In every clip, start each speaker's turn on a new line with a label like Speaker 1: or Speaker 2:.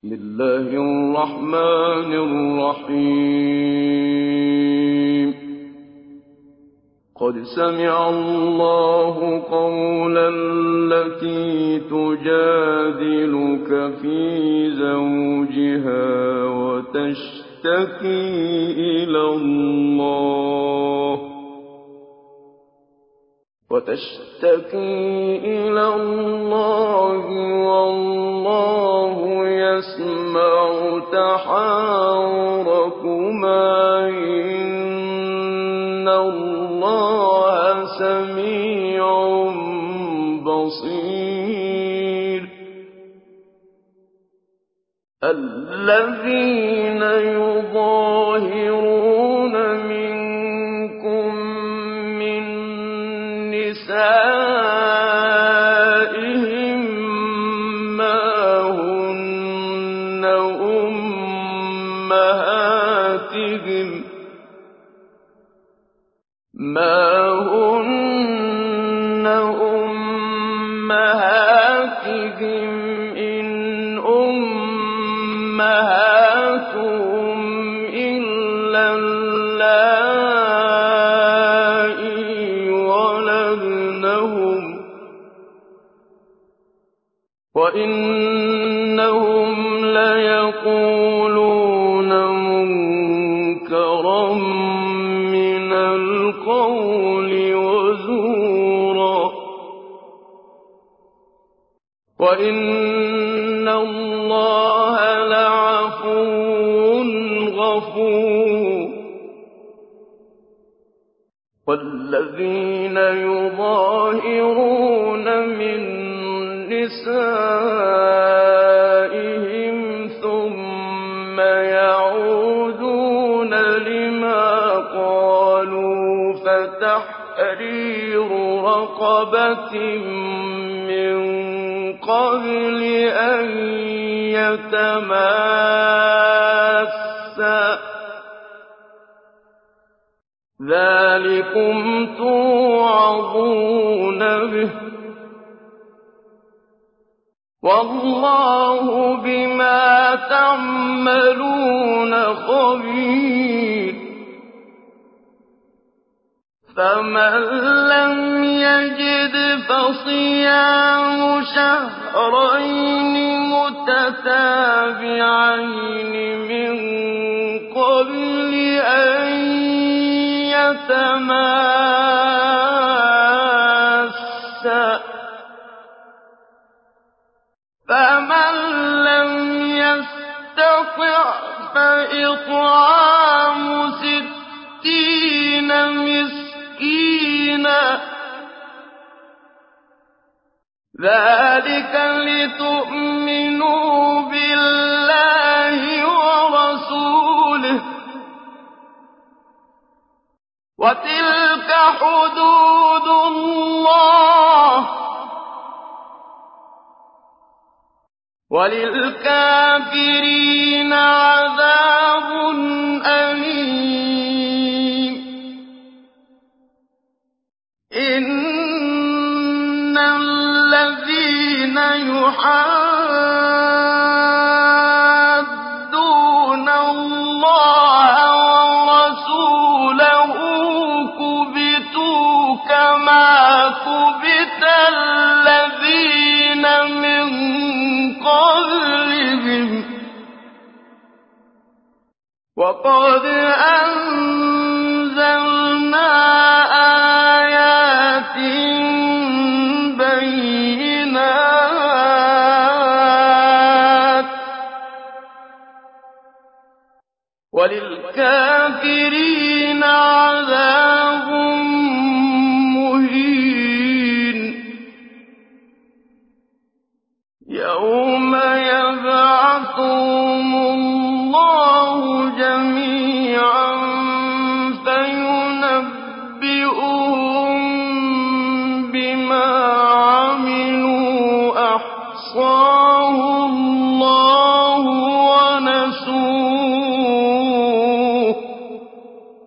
Speaker 1: بسم الله الرحمن الرحيم قد سمع الله قول التي تجادلك في زوجها وتشتكي إلى الله والله يسمع تحاوركما إن الله سميع بصير الذين يظاهرون منكم من نسائهم ما هن أمهاتهم إن أمهاتهم إلا اللائي ولدنهم وإنهم ليقولون منكرا من القول وزورا وإن الله لعفو غفور والذين يظاهرون من نسائهم ثم يعودون لما قالوا فتحرير رقبة من قبل أن يتماسا ذلكم توعظون به والله بما تعملون خبير فمن لم يجد فصيام شهرين متتابعين من قبل أن يتماسا فمن لم يستطع فإطعام 60 مسكينا ذلك لتؤمنوا بالله ورسوله وتلك حدود الله وللكافرين عذاب أليم إن الذين يحادون الله ورسوله كبتوا كما كبت الذين من قبلهم وقد أنزلنا آيات بينات وللكافرين عذاب مهين يوم يبعثهم الله جميعا فينبئهم بما عملوا أحصاه الله ونسوه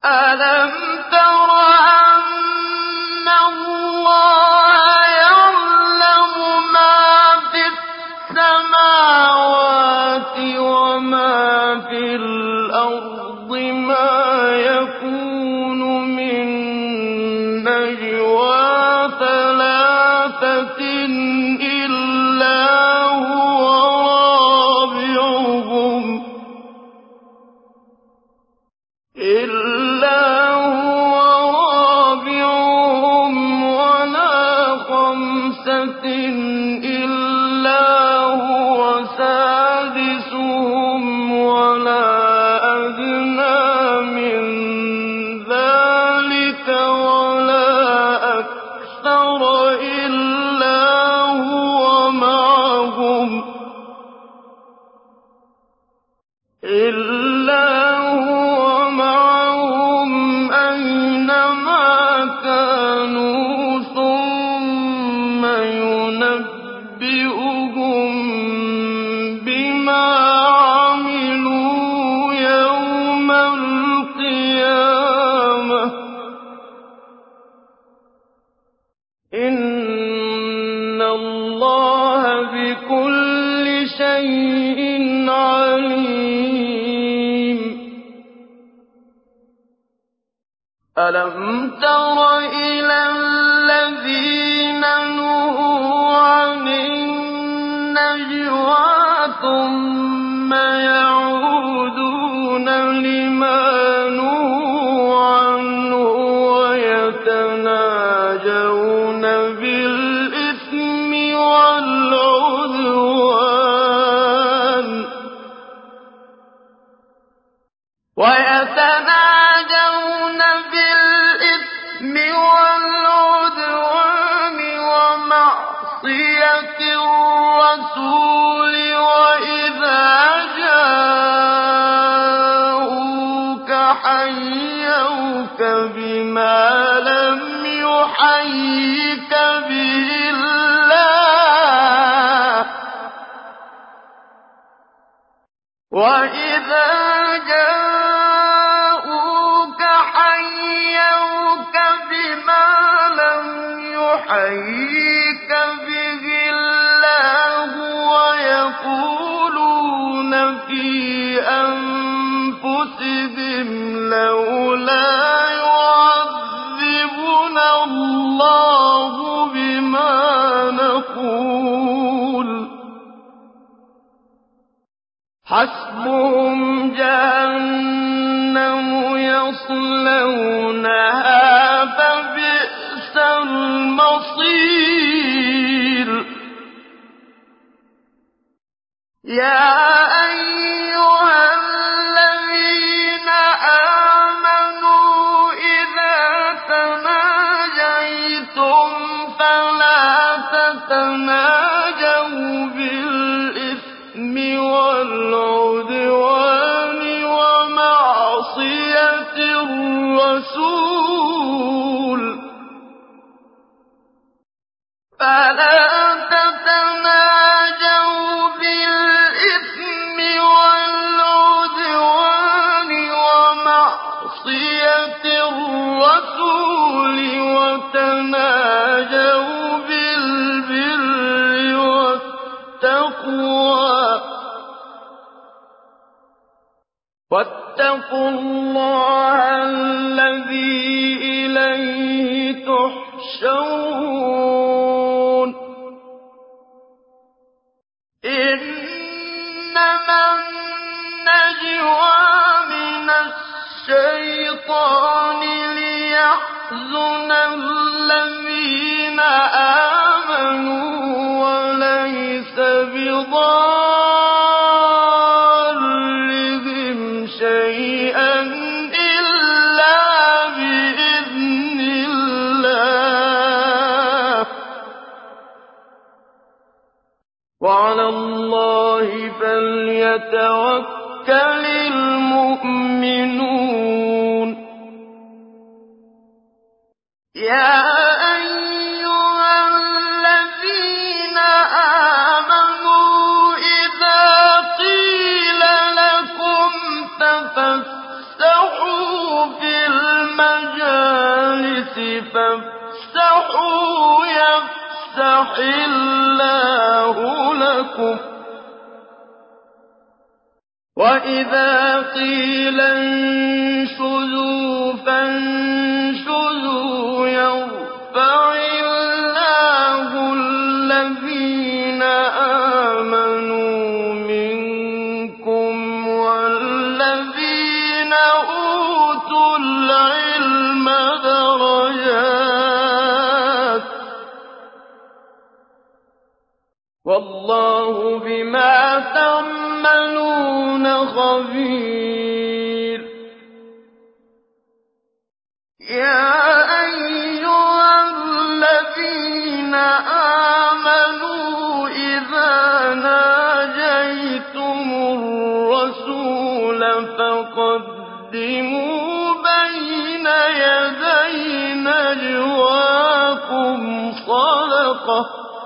Speaker 1: أَلَمْ تَرَ أَنَّ اللَّهَ يَعْلَمُ مَا فِي السَّمَاوَاتِ وَمَا فِي الْأَرْضِ مَا يَكُونُ مِن نَّجْوَىٰ ثَلَاثَةٍ إِلَّا هُوَ رَابِعُهُمْ وَلَا خَمْسَةٍ إِلَّا هُوَ سَادِسُهُمْ وَلَا أَدْنَىٰ مِن ذَٰلِكَ وَلَا أَكْثَرَ إِلَّا هُوَ مَعَهُمْ أَيْنَمَا كَانُوا ثُمَّ يُنَبِّئُهُم بِمَا عَمِلُوا يَوْمَ الْقِيَامَةِ ۚ إِنَّ اللَّهَ بِكُلِّ شَيْءٍ عَلِيمٌ. أَلَمْ تَرَ إِلَى الَّذِينَ نُهُوا عَنِ النَّجْوَىٰ ثُمَّ يَعُودُونَ لِمَا نُهُوا عَنْهُ وَيَتَنَاجَوْنَ بِالْإِثْمِ وَالْعُدْوَانِ وَمَعْصِيَتِ الرَّسُولِ وَإِذَا جَاءُوكَ حَيَّوْكَ بِمَا لَمْ يُحَيِّكَ بِهِ اللَّهُ وَإِذَا جَاءُوكَ حَيَّوْكَ بِمَا لَمْ يُحَيِّكَ بِهِ اللَّهُ وَيَقُولُونَ فِي أَنفُسِهِمْ لَوْلَا يُعَذِّبُنَا اللَّهُ بِمَا نَقُولُ ۚ حَسْبُهُمْ جَهَنَّمُ يَصْلَوْنَهَا فَبِئْسَ الْمَصِيرُ. يَا أَيُّهَا الَّذِينَ آمَنُوا إِذَا تَنَاجَيْتُمْ فَلَا تَتَنَاجَوْا بِالْإِثْمِ وَالْعُدْوَانِ وَمَعْصِيَتِ الرَّسُولِ وَتَنَاجَوْا بِالْبِرِّ وَالتَّقْوَىٰ ۖ وَاتَّقُوا اللَّهَ الَّذِي إِلَيْهِ تُحْشَرُونَ. إِنَّمَا النَّجْوَىٰ مِنَ الشَّيْطَانِ لِيَحْزُنَ الَّذِينَ آمَنُوا وَلَيْسَ بِضَارِّهِمْ شَيْئًا إِلَّا بِإِذْنِ اللَّهِ ۚ وَعَلَى اللَّهِ فَلْيَتَوَكَّلِ الْمُؤْمِنُونَ. يَا أَيُّهَا الَّذِينَ آمَنُوا إِذَا قِيلَ لَكُمْ تَفَسَّحُوا فِي فافسحوا يفسح الله لكم وإذا قيل انشزوا فانشزوا يرفع الله الذين آمنوا منكم والذين أوتوا العلم درجات والله بما تعملون خبير يا أيها الذين آمنوا إذا ناجيتم الرسول فقدموا بين يدي نجواكم صدقة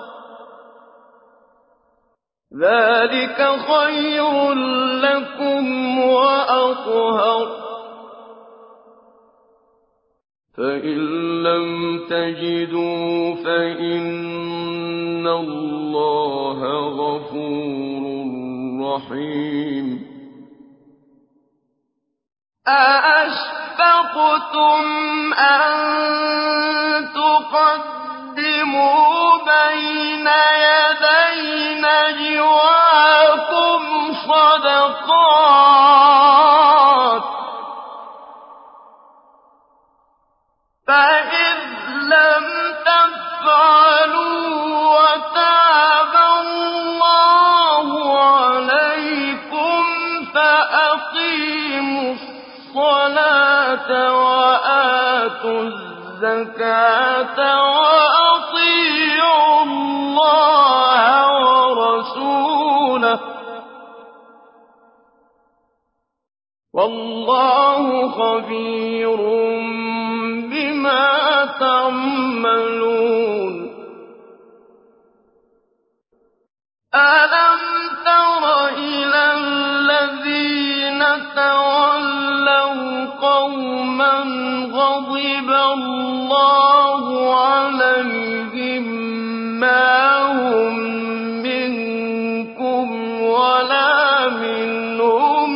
Speaker 1: ذلك خير لكم وأطهر فإن لم تجدوا فإن الله غفور رحيم أأشفقتم أن تقدموا بين يدي نجواكم صدقات فإذ لم تفعلوا وتاب الله عليكم فأقيموا الصلاة وآتوا الزكاة وأطيعوا الله ورسوله والله خبير بما تعملون ألم تر إلى الذين تولوا قوما غضب الله عليهم ما هم منكم ولا منهم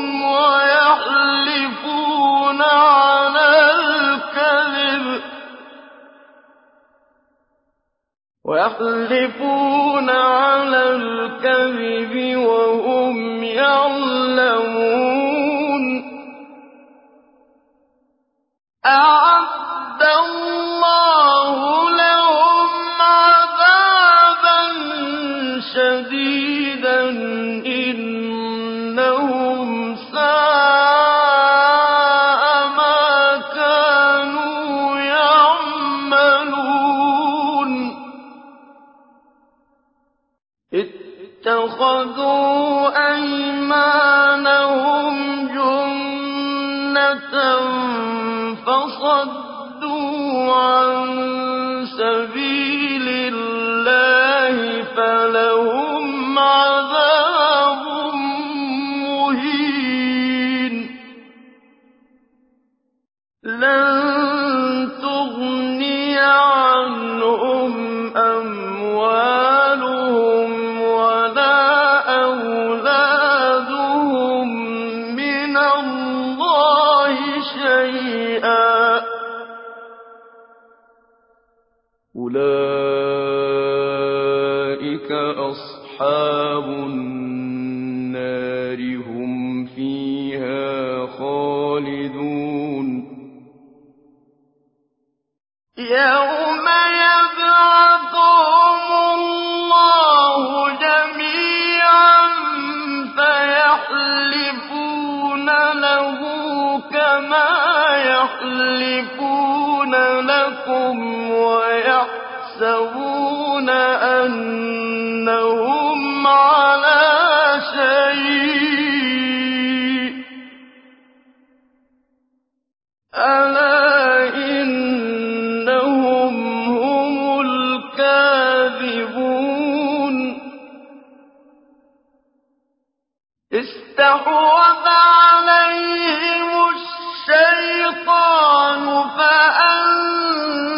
Speaker 1: ويحلفون على الكذب وهم يعلمون أعد الله لهم عذابا شديدا إنهم ساء ما كانوا يعملون اتخذوا أيمانهم جنة فصدوا عن سبيل الله فلهم عذاب مهين لن تغني عنهم أموالهم ولا أولادهم من الله شيئا أولئك أصحاب النار هم فيها خالدون يوم يبعثهم الله جميعا فيحلفون له كما يحلفون لكم ويحسبون أنهم على شيء ألا إنهم هم الكاذبون استحوذ عليهم الشيطان فأنساهم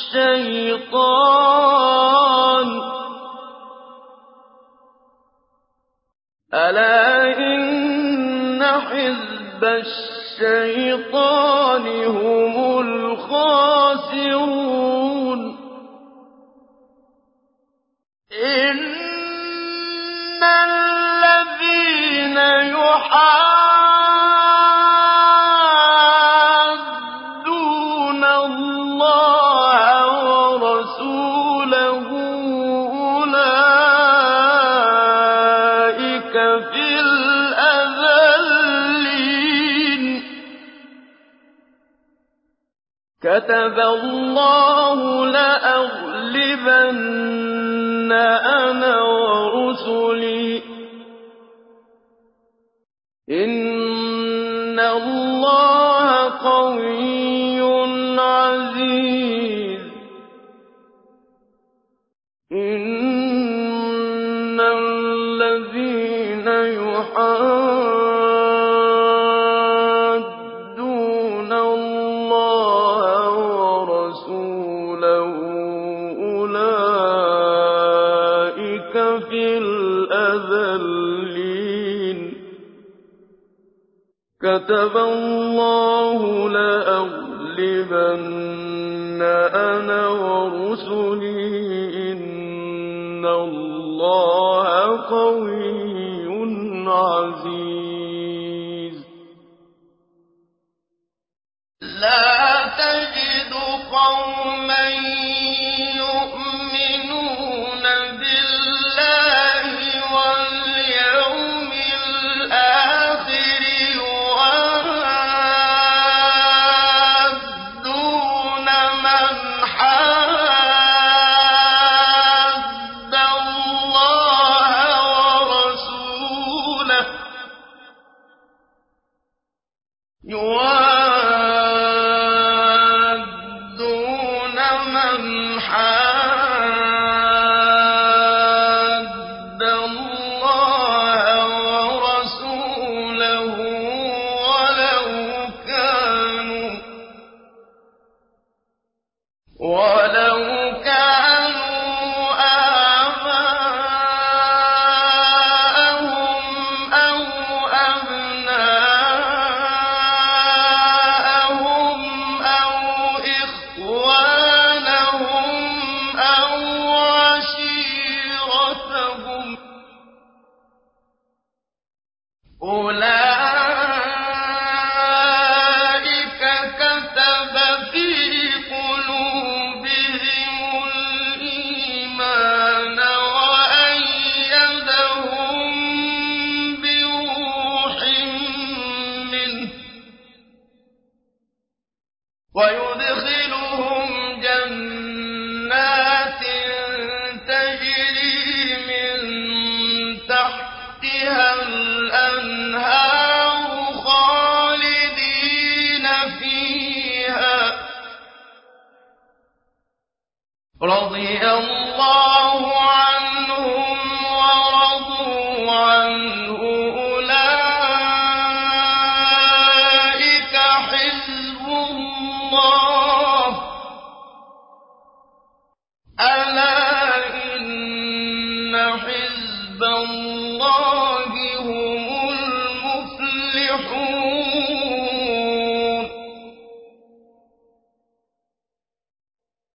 Speaker 1: الشيطان ألا إن حزب الشيطان هم الخاسرون إن الذين يحادون الله ورسوله أولئك في الأذلين كتب الله لأغلبن أنا ورسلي إن الله قوي عزيز إن الذين يحادون الله ورسوله أولئك في الأذلين كتب الله لأغلبن أنا ورسلي إن الله قوي عزيز لا تجد قوما يؤمنون بالله واليوم الآخر يوادون من حاد الله ورسوله يوادون من حاد الله ورسوله ولو كانوا آباءهم أو أبناءهم أو إخوانهم أو عشيرتهم أولئك كتب في قلوبهم الإيمان وأيدهم بروح منه ويدخلهم جنات تجري من تحتها الأنهار خالدين فيها رضي الله عنهم ورضوا عنه أولئك حزب الله ألا إن حزب الله